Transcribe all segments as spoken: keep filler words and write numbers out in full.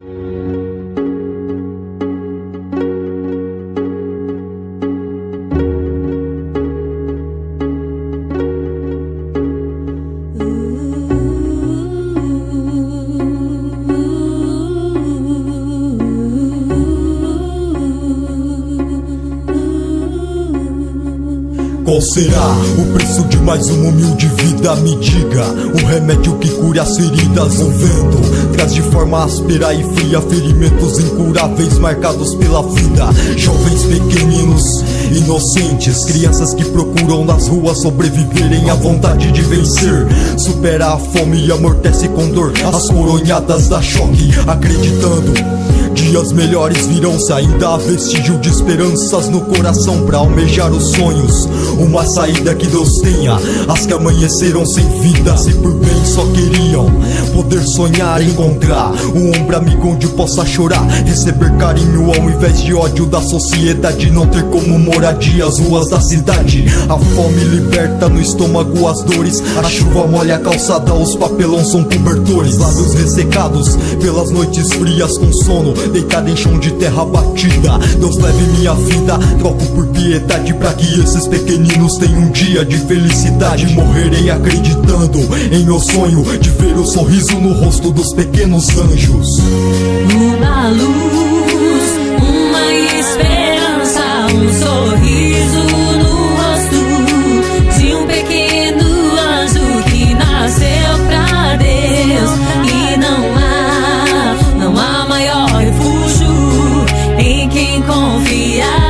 Qual será o preço de mais uma humilde vida? Me diga, o remédio que cure as feridas. O vento traz de forma áspera e fria ferimentos incuráveis marcados pela vida. Jovens pequeninos, inocentes, crianças que procuram nas ruas sobreviverem à vontade de vencer. Supera a fome e amortece com dor as coronhadas da choque, acreditando dias melhores virão. Se ainda há vestígio de esperanças no coração pra almejar os sonhos, uma saída que Deus tenha. As que amanheceram sem vida, se por bem só queriam poder sonhar, encontrar um ombro amigo onde possa chorar, receber carinho ao invés de ódio da sociedade. Não ter como moradia as ruas da cidade. A fome liberta no estômago as dores, a chuva molha a calçada, os papelões são cobertores. Lábios ressecados pelas noites frias com sono, deitado em chão de terra batida. Deus leve minha vida, troco por piedade, pra que esses pequeninos tenham um dia de felicidade. Morrerei acreditando em meu sonho de ver o sorriso no rosto dos pequenos anjos. Uma luz, uma esperança, um sorriso no rosto de um pequeno anjo que nasceu pra Deus. E não há, não há maior refúgio em quem confiar.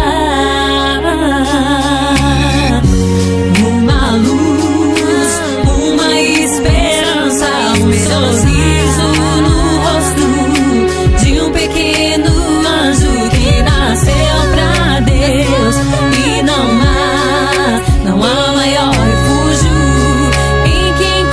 Uma luz, uma esperança, um sorriso no rosto de um pequeno anjo que nasceu pra Deus. E não há, não há maior refúgio em quem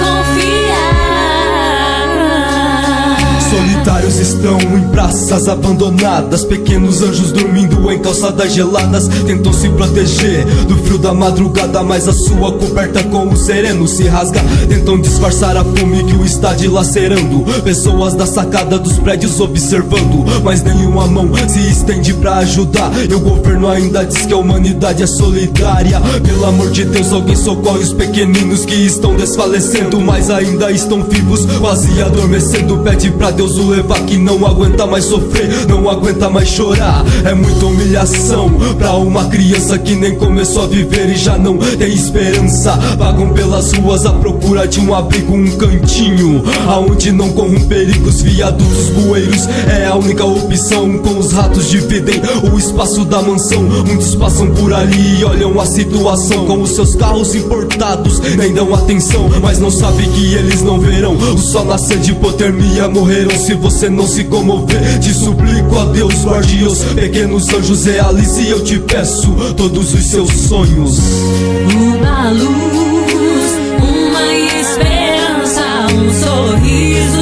confiar. Solitários estão em praças abandonadas, pequenos anjos dormindo em calçadas geladas. Tentam se proteger do frio da madrugada, mas a sua coberta com o sereno se rasga. Tentam disfarçar a fome que o está dilacerando. Pessoas da sacada dos prédios observando, mas nenhuma mão se estende pra ajudar. E o governo ainda diz que a humanidade é solidária. Pelo amor de Deus, alguém socorre os pequeninos que estão desfalecendo, mas ainda estão vivos, quase adormecendo. Pede pra Deus o levar, que não aguenta mais sofrer, não aguenta mais chorar. É muita humilhação pra uma criança que nem começou a viver e já não tem esperança. Vagam pelas ruas à procura de um abrigo, um cantinho aonde não corram perigos. Viadutos, bueiros é a única opção. Com os ratos dividem o espaço da mansão. Muitos passam por ali e olham a situação com os seus carros importados, nem dão atenção, mas não sabe que eles não verão o sol nascer de hipotermia. Morrerão se você não se comover. Te suplico a Deus, guarde os pequenos anjos, realize, eu te peço, todos os seus sonhos. Uma luz, uma esperança, um sorriso